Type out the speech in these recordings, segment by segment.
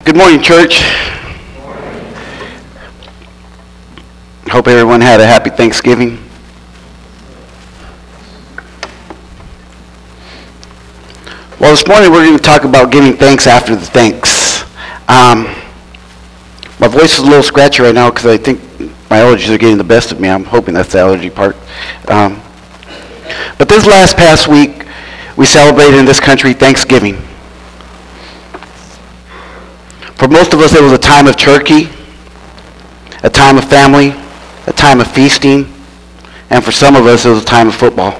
Good morning, church. Hope everyone had a happy Thanksgiving. Well, this morning we're going to talk about giving thanks after the thanks. My voice is a little scratchy right now because I think my allergies are getting the best of me. I'm hoping that's the allergy part. But this past week, we celebrated in this country Thanksgiving. For most of us, it was a time of turkey, a time of family, a time of feasting, and for some of us, it was a time of football.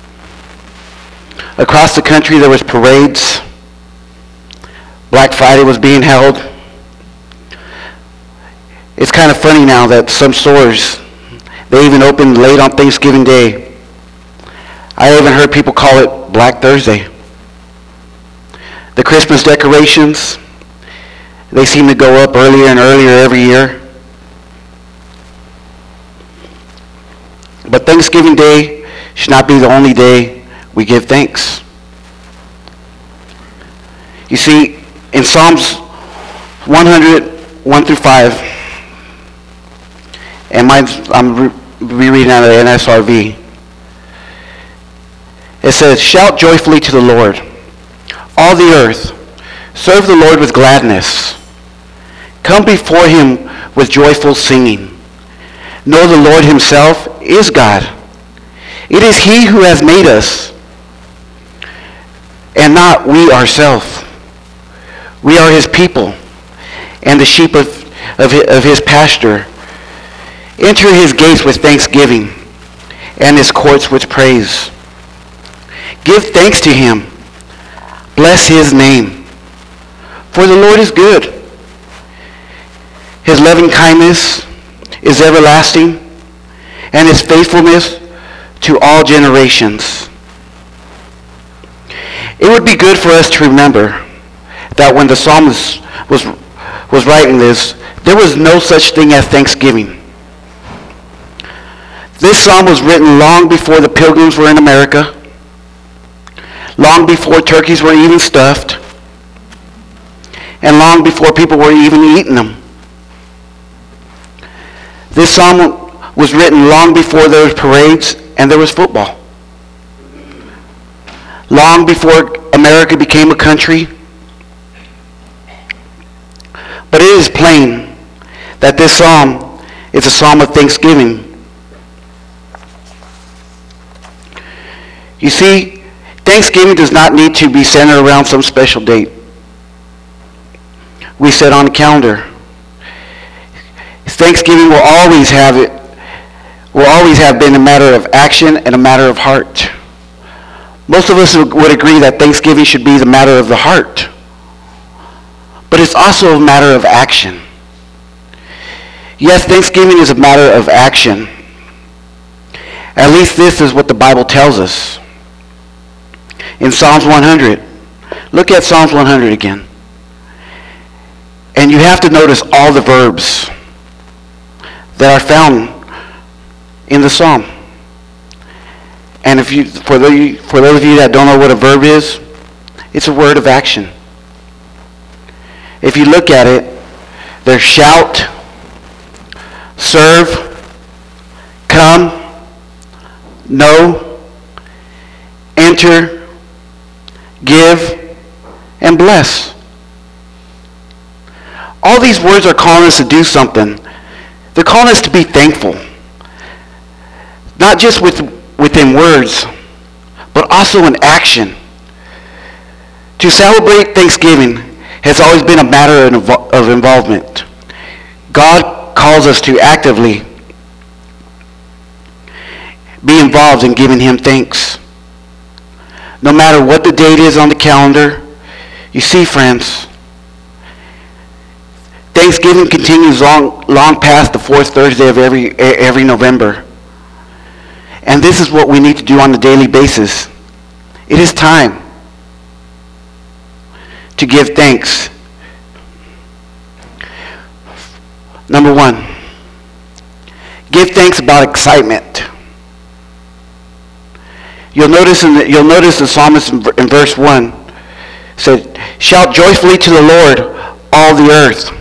Across the country, there was parades. Black Friday was being held. It's kind of funny now that some stores, they even opened late on Thanksgiving Day. I even heard people call it Black Thursday. The Christmas decorations, they seem to go up earlier and earlier every year. But Thanksgiving Day should not be the only day we give thanks. You see, in Psalms 100, 1 through 5, and I'm rereading out of the NSRV, it says, "Shout joyfully to the Lord, all the earth. Serve the Lord with gladness. Come before him with joyful singing. Know the Lord himself is God. It is he who has made us, and not we ourselves. We are his people, and the sheep of his pasture. Enter his gates with thanksgiving, and his courts with praise. Give thanks to him. Bless his name. For the Lord is good. His loving kindness is everlasting, and his faithfulness to all generations." It would be good for us to remember that when the psalmist was writing this, there was no such thing as Thanksgiving. This psalm was written long before the Pilgrims were in America, long before turkeys were even stuffed, and long before people were even eating them. This psalm was written long before there was parades and there was football. Long before America became a country. But it is plain that this psalm is a psalm of thanksgiving. You see, Thanksgiving does not need to be centered around some special date we set on the calendar. Thanksgiving will always have been a matter of action and a matter of heart. Most of us would agree that Thanksgiving should be the matter of the heart. But it's also a matter of action. Yes, Thanksgiving is a matter of action. At least this is what the Bible tells us. In Psalms 100, look at Psalms 100 again. And you have to notice all the verbs that are found in the psalm. And for those of you that don't know what a verb is, it's a word of action. If you look at it, there's shout, serve, come, know, enter, give, and bless. All these words are calling us to do something. They're calling us to be thankful. Not just within words, but also in action. To celebrate Thanksgiving has always been a matter of involvement. God calls us to actively be involved in giving him thanks. No matter what the date is on the calendar, you see, friends, Thanksgiving continues long past the fourth Thursday of every November. And this is what we need to do on a daily basis. It is time to give thanks. Number one, give thanks about excitement. You'll notice the psalmist in verse 1 said, "Shout joyfully to the Lord, all the earth.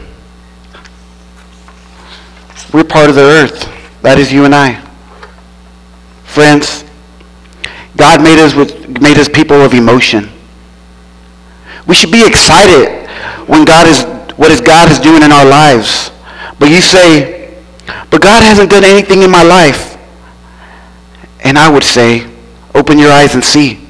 We're part of the earth. That is you and I. Friends, God made us people of emotion. We should be excited when God is doing in our lives. But you say, but God hasn't done anything in my life. And I would say, open your eyes and see.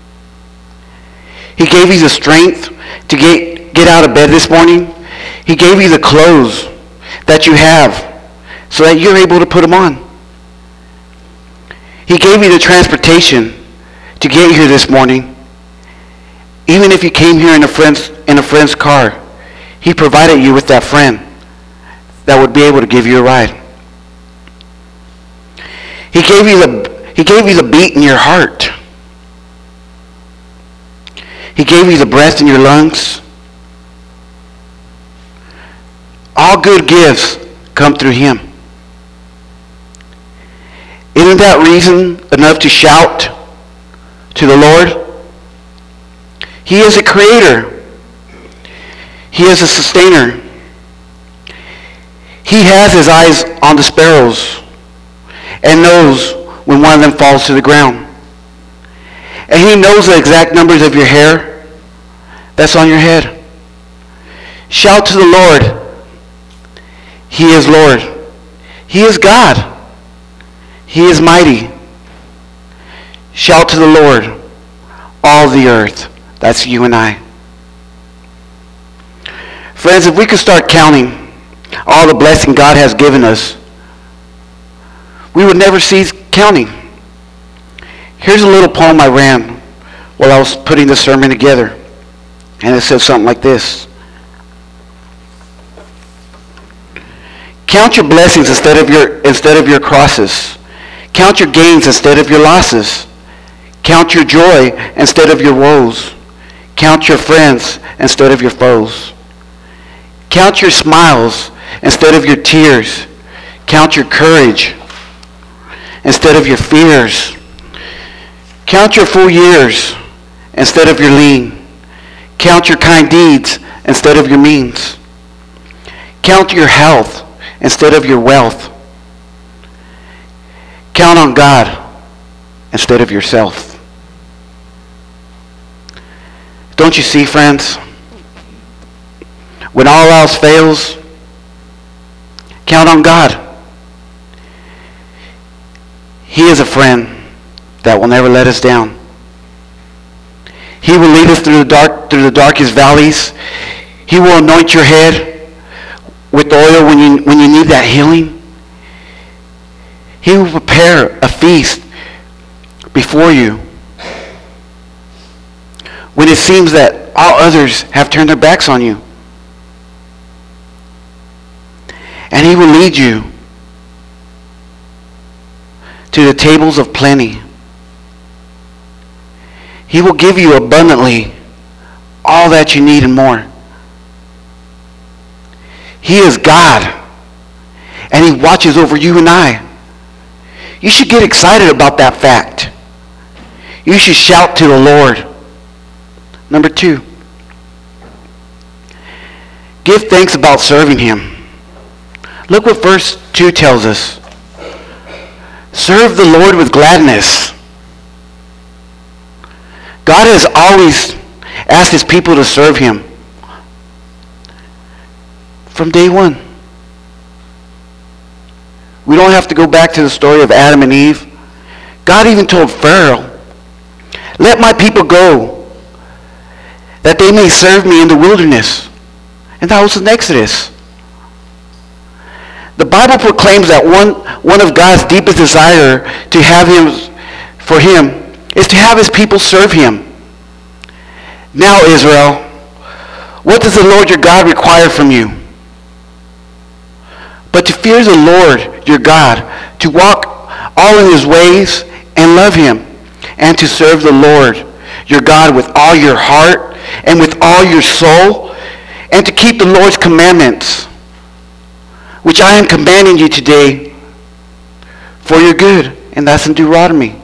He gave you the strength to get out of bed this morning. He gave you the clothes that you have so that you're able to put them on. He gave you the transportation to get here this morning. Even if you came here in a friend's car, he provided you with that friend that would be able to give you a ride. He gave you the beat in your heart. He gave you the breath in your lungs. All good gifts come through him. Isn't that reason enough to shout to the Lord? He is a creator. He is a sustainer. He has his eyes on the sparrows and knows when one of them falls to the ground. And he knows the exact numbers of your hair that's on your head. Shout to the Lord. He is Lord. He is God. He is mighty. Shout to the Lord, all the earth. That's you and I. Friends, if we could start counting all the blessing God has given us, we would never cease counting. Here's a little poem I ran while I was putting the sermon together. And it says something like this. Count your blessings instead of your crosses. Count your gains instead of your losses. Count your joy instead of your woes. Count your friends instead of your foes. Count your smiles instead of your tears. Count your courage instead of your fears. Count your full years instead of your lean. Count your kind deeds instead of your means. Count your health instead of your wealth. Count on God instead of yourself. Don't you see, friends? When all else fails, count on God. He is a friend that will never let us down. He will lead us through the darkest valleys. He will anoint your head with oil when you need that healing. He will prepare a feast before you when it seems that all others have turned their backs on you. And he will lead you to the tables of plenty. He will give you abundantly all that you need and more. He is God, and he watches over you and I. You should get excited about that fact. You should shout to the Lord. Number 2, give thanks about serving him. Look what verse 2 tells us. Serve the Lord with gladness. God has always asked his people to serve him. From day one. We don't have to go back to the story of Adam and Eve. God even told Pharaoh, let my people go, that they may serve me in the wilderness. And that was in Exodus. The Bible proclaims that one of God's deepest desire for him is to have his people serve him. Now, Israel, what does the Lord your God require from you? But to fear the Lord your God, to walk all in his ways and love him, and to serve the Lord your God with all your heart and with all your soul, and to keep the Lord's commandments, which I am commanding you today for your good. And that's in Deuteronomy.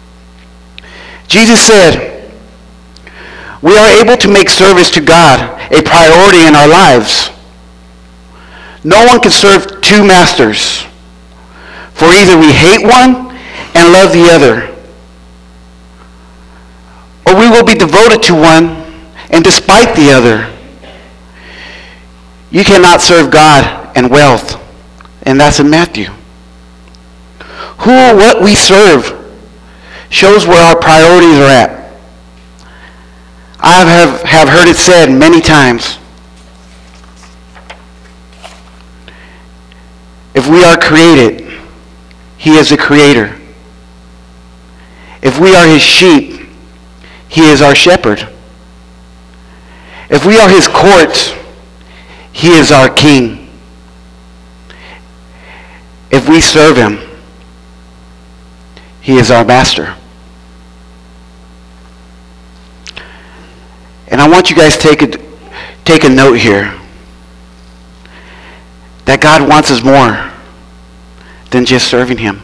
Jesus said, we are able to make service to God a priority in our lives. No one can serve two masters, for either we hate one and love the other, or we will be devoted to one and despite the other. You cannot serve God and wealth, and that's in Matthew. Who or what we serve shows where our priorities are at. I have heard it said many times, if we are created, he is the creator. If we are his sheep, he is our shepherd. If we are his courts, he is our king. If we serve him, he is our master. And I want you guys to take a note here that God wants us more than just serving him.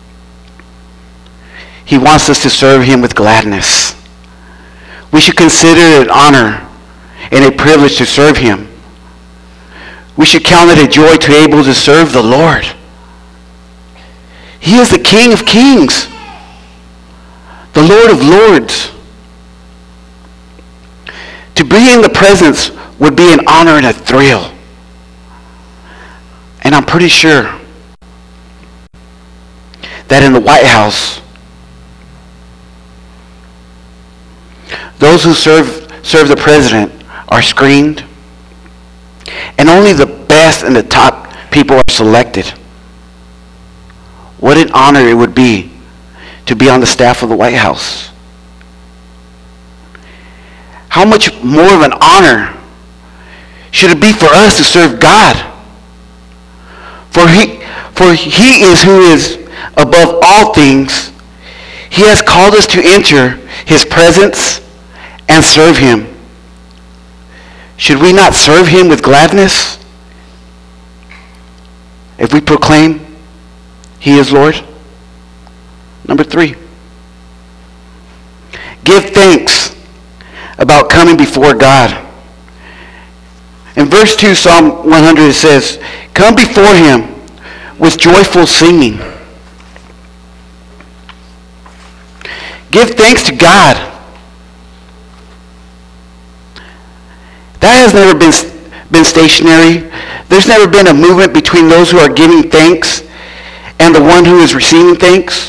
He wants us to serve him with gladness. We should consider it an honor and a privilege to serve him. We should count it a joy to be able to serve the Lord. He is the King of Kings, the Lord of Lords. To be in the presence would be an honor and a thrill. And I'm pretty sure that in the White House, those who serve the president are screened, and only the best and the top people are selected. What an honor it would be to be on the staff of the White House. How much more of an honor should it be for us to serve God? For he is who is above all things. He has called us to enter his presence and serve him. Should we not serve him with gladness if we proclaim he is Lord? Number 3, give thanks about coming before God. In verse 2, Psalm 100, it says, come before him with joyful singing. Give thanks to God. That has never been stationary. There's never been a movement between those who are giving thanks and the one who is receiving thanks.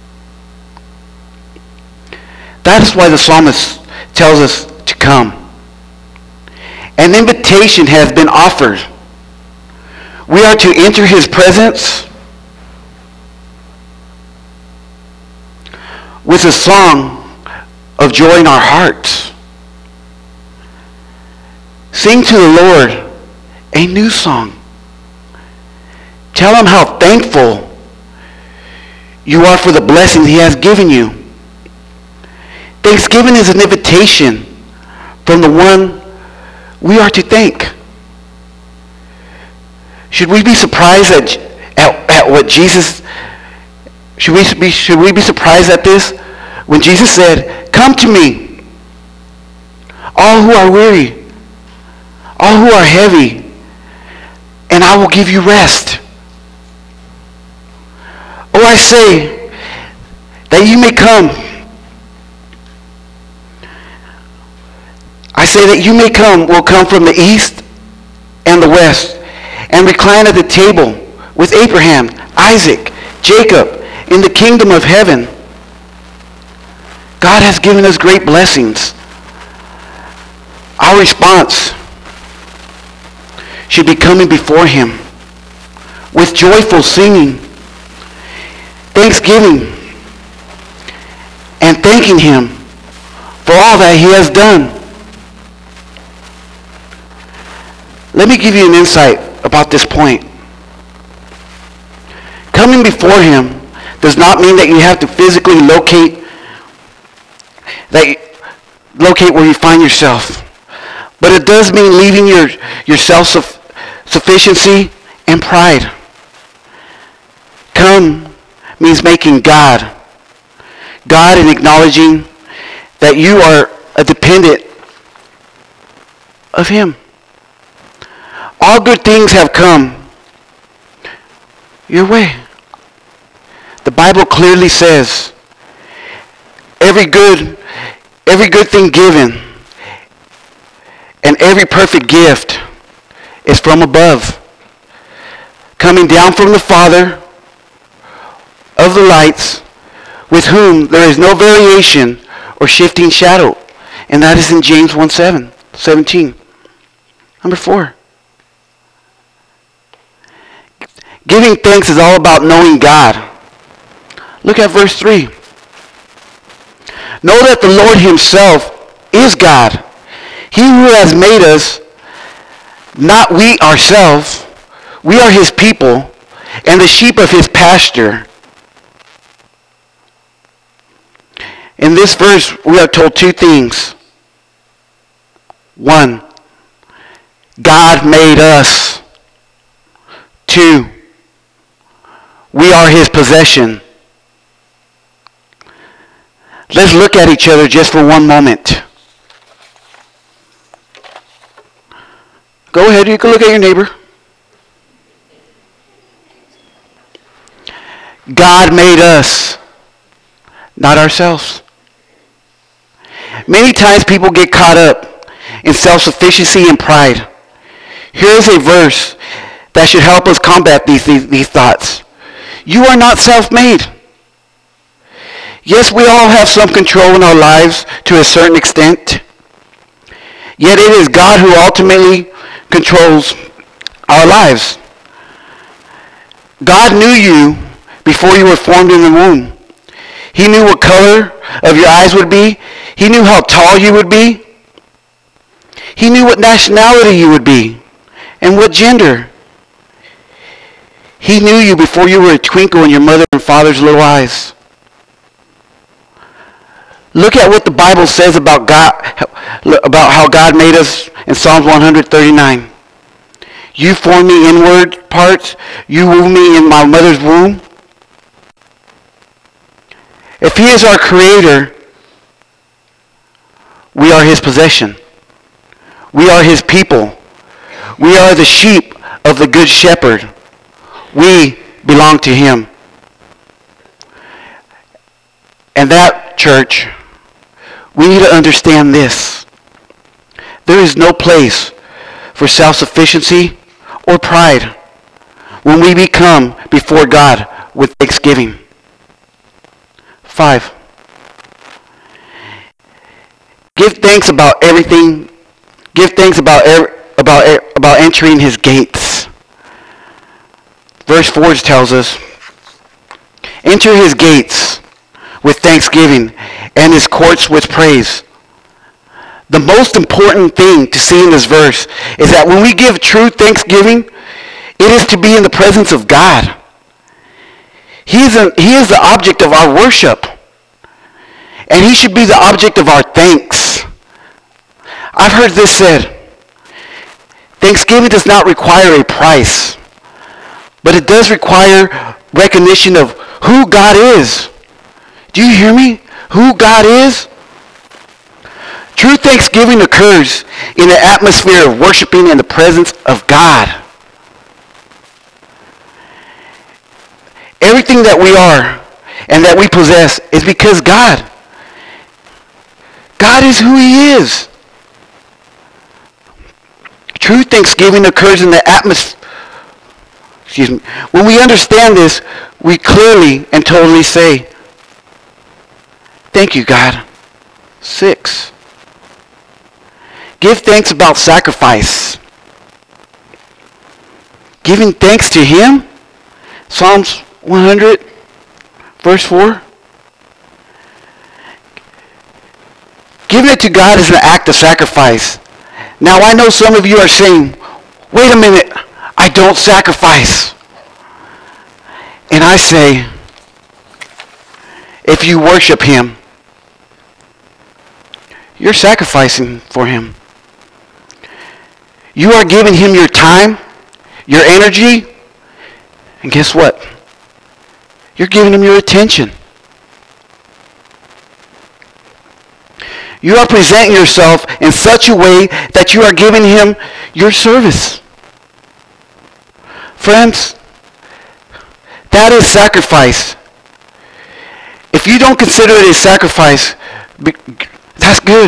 That is why the psalmist tells us to come. An invitation has been offered. We are to enter his presence with a song of joy in our hearts. Sing to the Lord a new song. Tell him how thankful you are for the blessings he has given you. Thanksgiving is an invitation from the one we are to thank. Should we be surprised at what Jesus, should we be surprised at this? When Jesus said, come to me, all who are weary, all who are heavy, and I will give you rest. Oh, I say that you may come. I say that you may come, will come from the east and the west, and recline at the table with Abraham, Isaac, Jacob, in the kingdom of heaven. God has given us great blessings. Our response should be coming before him with joyful singing, thanksgiving, and thanking him for all that he has done. Let me give you an insight about this point. Coming before him does not mean that you have to physically locate where you find yourself. But it does mean leaving your self-sufficiency and pride. Come means making God and acknowledging that you are a dependent of him. All good things have come your way. The Bible clearly says every good thing given and every perfect gift is from above, coming down from the Father of the lights, with whom there is no variation or shifting shadow. And that is in James 1:17. Number 4. Giving thanks is all about knowing God. Look at verse 3. Know that the Lord himself is God. He who has made us, not we ourselves. We are his people and the sheep of his pasture. In this verse, we are told two things. 1, God made us. 2, we are his possession. Let's look at each other just for one moment. Go ahead, you can look at your neighbor. God made us, not ourselves. Many times people get caught up in self-sufficiency and pride. Here's a verse that should help us combat these thoughts. You are not self-made. Yes, we all have some control in our lives to a certain extent. Yet it is God who ultimately controls our lives. God knew you before you were formed in the womb. He knew what color of your eyes would be. He knew how tall you would be. He knew what nationality you would be and what gender. He knew you before you were a twinkle in your mother and father's little eyes. Look at what the Bible says about God, about how God made us in Psalms 139. You formed me inward parts. You wove me in my mother's womb. If he is our creator, we are his possession. We are his people. We are the sheep of the good shepherd. We belong to him. And that, church, we need to understand this. There is no place for self-sufficiency or pride when we become before God with thanksgiving. 5. Give thanks about everything. Give thanks about entering his gates. Verse 4 tells us, enter his gates with thanksgiving and his courts with praise. The most important thing to see in this verse is that when we give true thanksgiving, it is to be in the presence of God. He is the object of our worship. And he should be the object of our thanks. I've heard this said, thanksgiving does not require a price, but it does require recognition of who God is. Do you hear me? Who God is? True thanksgiving occurs in an atmosphere of worshiping in the presence of God. Everything that we are and that we possess is because God is who he is. True thanksgiving occurs in the atmosphere. When we understand this, we clearly and totally say, thank you, God. 6. Give thanks about sacrifice. Giving thanks to him. Psalms 100, verse 4. Giving it to God is an act of sacrifice. Now I know some of you are saying, wait a minute, I don't sacrifice. And I say, if you worship him, you're sacrificing for him. You are giving him your time, your energy, and guess what? You're giving him your attention. You are presenting yourself in such a way that you are giving him your service. Friends, that is sacrifice. If you don't consider it a sacrifice, that's good.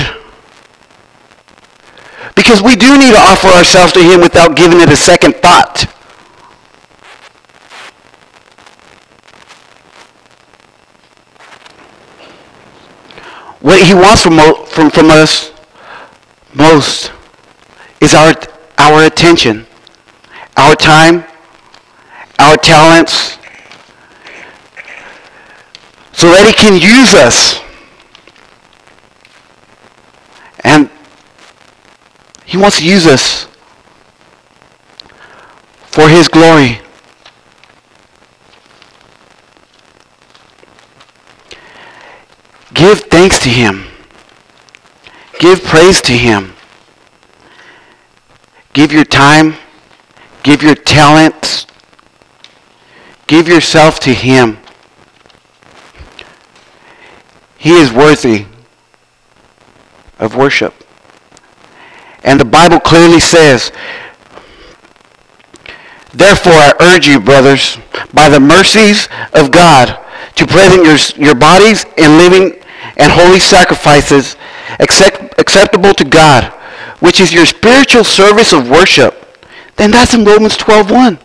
Because we do need to offer ourselves to him without giving it a second thought. What he wants from us most is our attention, our time, our talents, so that he can use us. And he wants to use us for his glory. Give thanks to him. Give praise to him. Give your time. Give your talents. Give yourself to him. He is worthy of worship. And the Bible clearly says, therefore I urge you, brothers, by the mercies of God, to present your bodies in living and holy sacrifices acceptable to God, which is your spiritual service of worship. Then that's in Romans 12:1.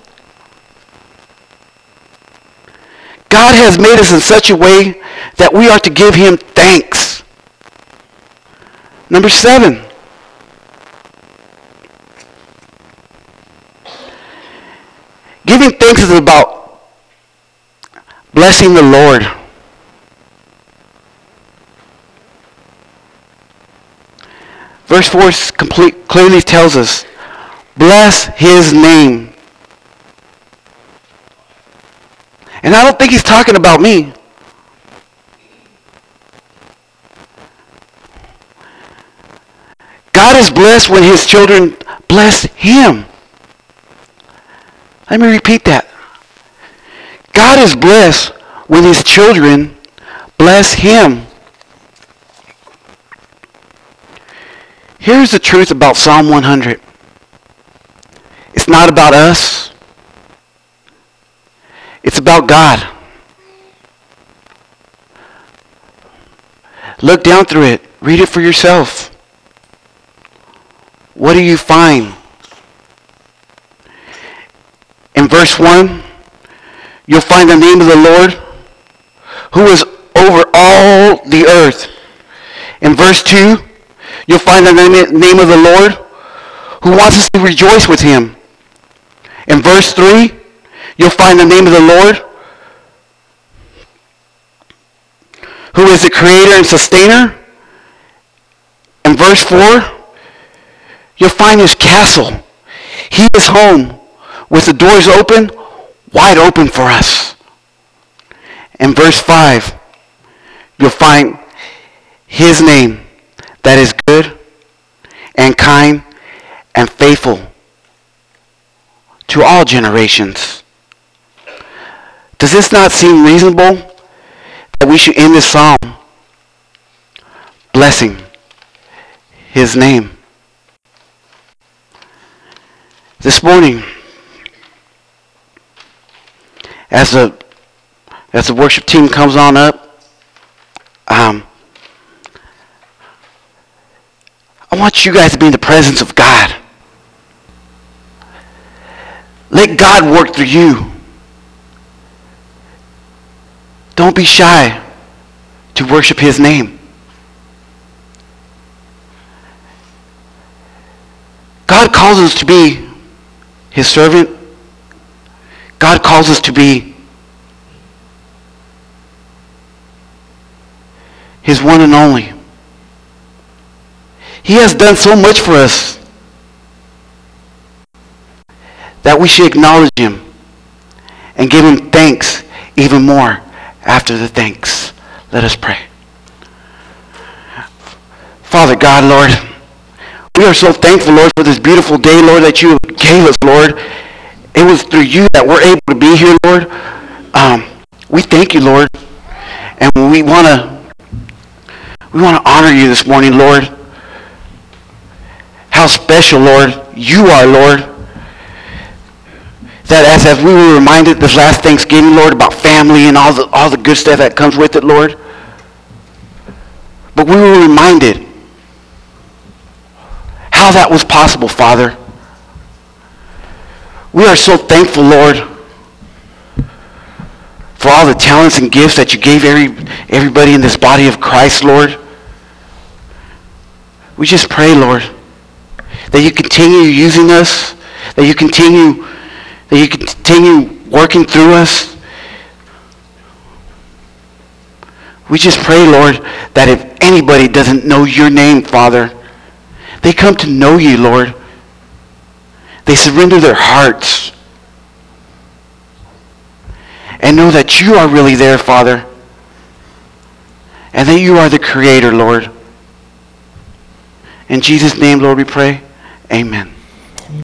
God has made us in such a way that we are to give him thanks. Number 7. Giving thanks is about blessing the Lord. Verse 4 clearly tells us, bless his name. And I don't think he's talking about me. God is blessed when his children bless him. Let me repeat that. God is blessed when his children bless him. Here's the truth about Psalm 100. It's not about us. It's about God. Look down through it. Read it for yourself. What do you find? In verse 1, you'll find the name of the Lord who is over all the earth. In verse 2, you'll find the name of the Lord who wants us to rejoice with him. In verse 3, you'll find the name of the Lord who is the creator and sustainer. In verse 4, you'll find his castle. He is home with the doors open, wide open for us. In verse 5, you'll find his name that is good and kind and faithful to all generations. Does this not seem reasonable that we should end this psalm blessing his name? This morning, as the worship team comes on up, I want you guys to be in the presence of God. Let God work through you. Don't be shy to worship his name. God calls us to be his servant. God calls us to be his one and only. He has done so much for us that we should acknowledge him and give him thanks even more after the thanks. Let us pray. Father God, Lord, we are so thankful, Lord, for this beautiful day, Lord, that you gave us, Lord. It was through you that we're able to be here, Lord. We thank you, Lord. And we want We want to honor you this morning, Lord. How special, Lord, you are, Lord. That as we were reminded this last Thanksgiving, Lord, about family and all the good stuff that comes with it, Lord. But we were reminded how that was possible, Father. We are so thankful, Lord, for all the talents and gifts that you gave everybody in this body of Christ, Lord. We just pray, Lord, that you continue using us, that you continue working through us. We just pray, Lord, that if anybody doesn't know your name, Father, they come to know you, Lord. They surrender their hearts and know that you are really there, Father, and that you are the Creator, Lord. In Jesus' name, Lord, we pray. Amen.